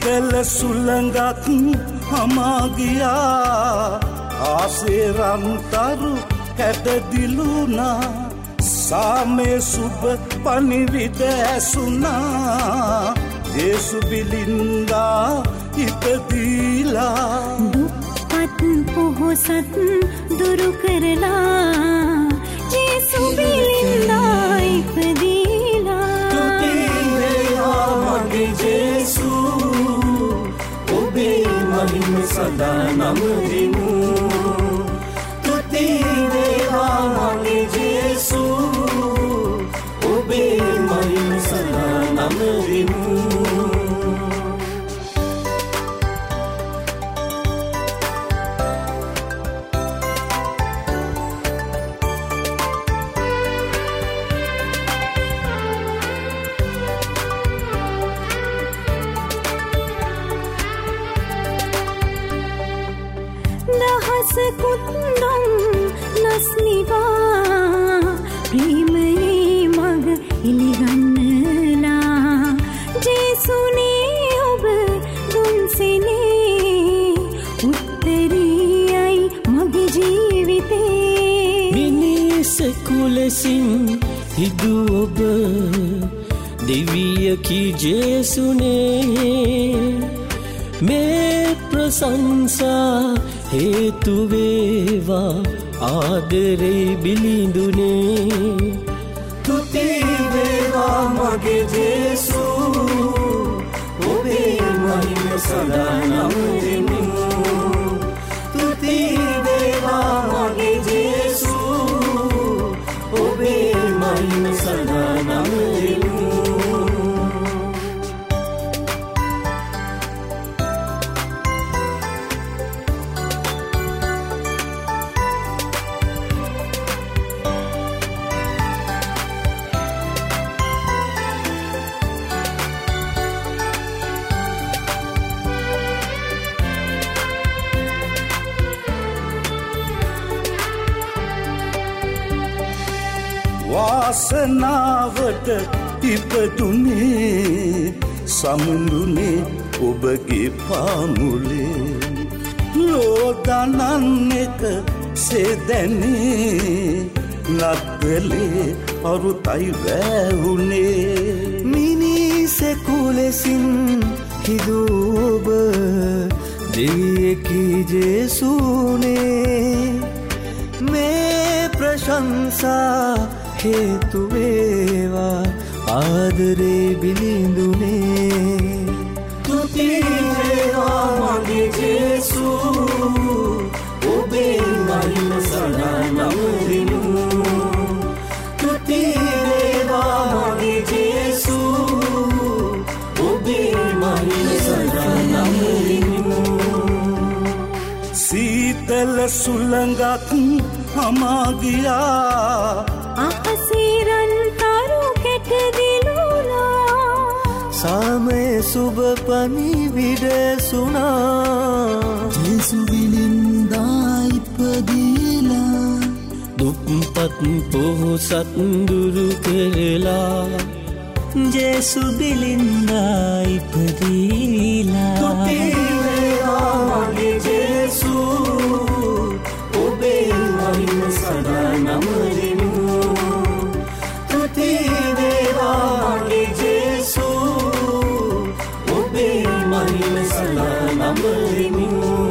සීතල සුළඟක් හමාගියා ආසේ රන්තරු කැටදිලුනා සාමේ සුබ පනිවිඩ ඇසුනා ජේසු බිලින්දා ඉපදීලා දුප්පත් පොහොසත් දුරු කරලා ජේසු බිලින්දා ඉපදීලා තුති වේවා මගේ ජේසු ඔබේ මහිම සදා නම දිනු තුති වේවා මගේ ජේසු ඔබේ මහිම සදා නම දිනු कुंदम नस्निवा प्रेमये मग इलिगन्नला जेसुने अब दुंसेने उत्तरीयයි මගේ ජීවිතේ මිනිස් කුලසින් හිදු ඔබ දෙවිය කී ජේසුනේ මේ ප්‍රශංසා हेतु वेवा आदरे बिलिंदुने तुति वेवा मगे जेसु ओबे महिम सदा नम दिनु तुति वेवा मगे जेसु ओबे महिम सदा नम दिनु वासनावट इपदुने समुंदुने ඔබගේ පාමුලේ ලෝදනන්නක සෙදැනේ නත්තලේ අරුතයි වැහුනේ මිනිසෙකුලෙසින් හිදෝබ දෙවියකි ජේසුනේ මේ ප්‍රශංසා हेतु वेवा आदरे बिलिंदुने तुति वेवा मगे जेसु ओबे महिम सदा नम दिनु तुति वेवा मगे जेसु ओबे महिम सदा नम दिनु සීතල සුළඟක් හමාගියා අහසිරන් තරු කැටදිලුනා සාමේ සුබ පනිවිඩ සුනා ජේසු බිලින්දා ඉපදීලා දුප්පත් පොහොසත් දුරු කරලා ජේසු බිලින්දා ඉපදීලා තුති වේවා මගේ ජේසු ඔබේ මහිම සදා නම දිනු තුති වේවා මගේ ජේසු ඔබේ මහිම සදා නම දිනු